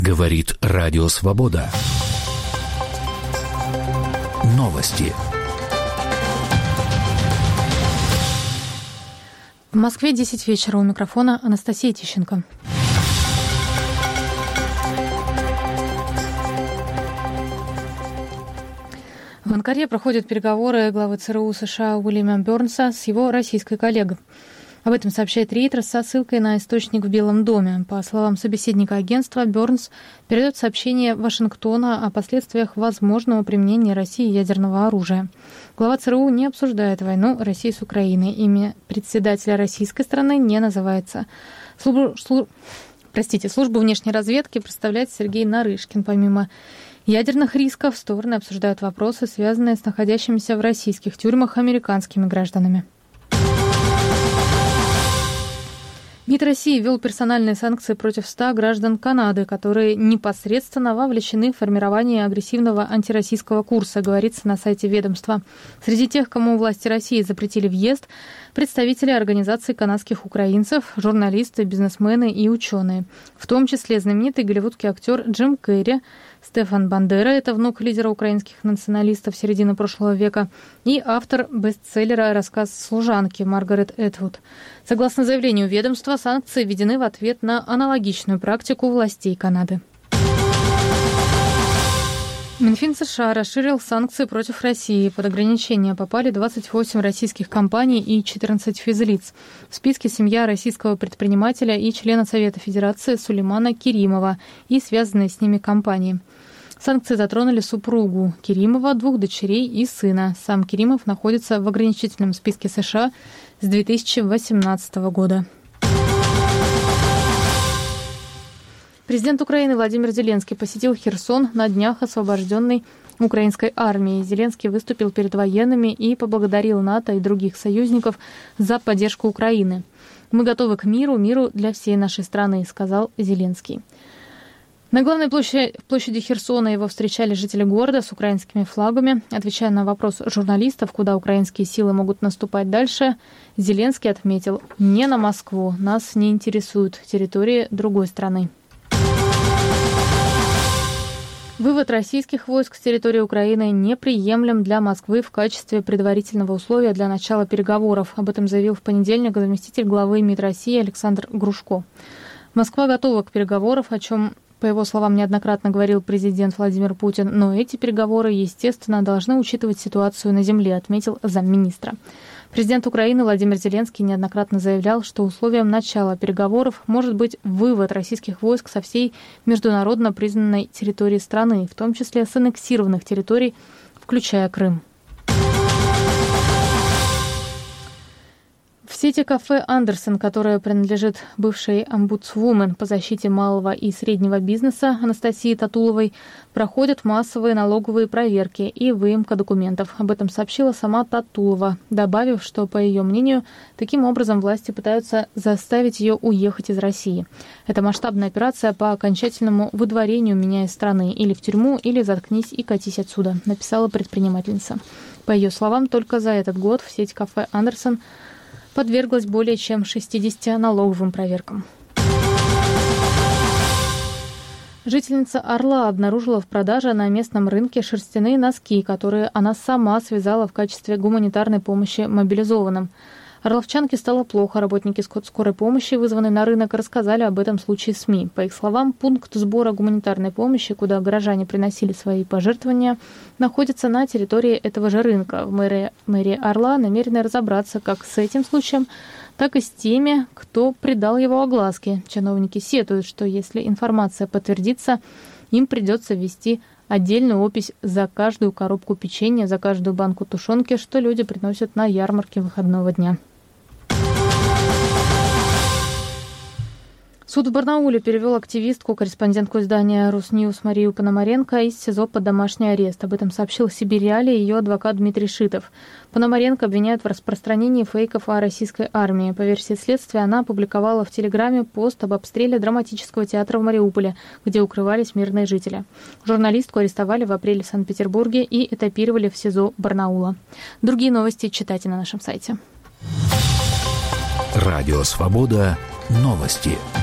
Говорит Радио Свобода. Новости. В Москве 10 вечера. У микрофона Анастасия Тищенко. В Анкаре проходят переговоры главы ЦРУ США Уильяма Бёрнса с его российской коллегой. Об этом сообщает Reuters со ссылкой на источник в Белом доме. По словам собеседника агентства, Бёрнс передает сообщение Вашингтона о последствиях возможного применения России ядерного оружия. Глава ЦРУ не обсуждает войну России с Украиной. Имя председателя российской страны не называется. Службу внешней разведки представляет Сергей Нарышкин. Помимо ядерных рисков, стороны обсуждают вопросы, связанные с находящимися в российских тюрьмах американскими гражданами. МИД России ввел персональные санкции против 100 граждан Канады, которые непосредственно вовлечены в формирование агрессивного антироссийского курса, говорится на сайте ведомства. Среди тех, кому власти России запретили въезд, представители организаций канадских украинцев, журналисты, бизнесмены и ученые. В том числе знаменитый голливудский актер Джим Керри, Стефан Бандера, это внук лидера украинских националистов середины прошлого века, и автор бестселлера «Рассказ служанки» Маргарет Этвуд. Согласно заявлению ведомства, санкции введены в ответ на аналогичную практику властей Канады. Минфин США расширил санкции против России. Под ограничения попали 28 российских компаний и 14 физлиц. В списке семья российского предпринимателя и члена Совета Федерации Сулеймана Керимова и связанные с ними компании. Санкции затронули супругу Керимова, 2 дочерей и сына. Сам Керимов находится в ограничительном списке США с 2018 года. Президент Украины Владимир Зеленский посетил Херсон на днях освобожденной украинской армии. Зеленский выступил перед военными и поблагодарил НАТО и других союзников за поддержку Украины. «Мы готовы к миру для всей нашей страны», — сказал Зеленский. На главной площади Херсона его встречали жители города с украинскими флагами. Отвечая на вопрос журналистов, куда украинские силы могут наступать дальше, Зеленский отметил: «Не на Москву, нас не интересуют территории другой страны». Вывод российских войск с территории Украины неприемлем для Москвы в качестве предварительного условия для начала переговоров. Об этом заявил в понедельник заместитель главы МИД России Александр Грушко. Москва готова к переговорам, о чем, по его словам, неоднократно говорил президент Владимир Путин. Но эти переговоры, естественно, должны учитывать ситуацию на земле, отметил замминистра. Президент Украины Владимир Зеленский неоднократно заявлял, что условием начала переговоров может быть вывод российских войск со всей международно признанной территории страны, в том числе с аннексированных территорий, включая Крым. В сети кафе «Андерсон», которая принадлежит бывшей омбудсвумен по защите малого и среднего бизнеса Анастасии Татуловой, проходят массовые налоговые проверки и выемка документов. Об этом сообщила сама Татулова, добавив, что, по ее мнению, таким образом власти пытаются заставить ее уехать из России. Это масштабная операция по окончательному выдворению меня из страны, или в тюрьму, или заткнись и катись отсюда, написала предпринимательница. По ее словам, только за этот год в сеть кафе «Андерсон» подверглась более чем 60 налоговым проверкам. Жительница Орла обнаружила в продаже на местном рынке шерстяные носки, которые она сама связала в качестве гуманитарной помощи мобилизованным. Орловчанке стало плохо. Работники скорой помощи, вызванные на рынок, рассказали об этом случае СМИ. По их словам, пункт сбора гуманитарной помощи, куда горожане приносили свои пожертвования, находится на территории этого же рынка. В мэрии Орла намерены разобраться как с этим случаем, так и с теми, кто придал его огласке. Чиновники сетуют, что если информация подтвердится, им придется ввести отдельную опись за каждую коробку печенья, за каждую банку тушенки, что люди приносят на ярмарке выходного дня. Суд в Барнауле перевел активистку, корреспондентку издания «Русньюз» Марию Пономаренко из СИЗО под домашний арест. Об этом сообщил Сибирь-Реалии ее адвокат Дмитрий Шитов. Пономаренко обвиняют в распространении фейков о российской армии. По версии следствия, она опубликовала в Телеграме пост об обстреле драматического театра в Мариуполе, где укрывались мирные жители. Журналистку арестовали в апреле в Санкт-Петербурге и этапировали в СИЗО Барнаула. Другие новости читайте на нашем сайте. Радио «Свобода». Новости.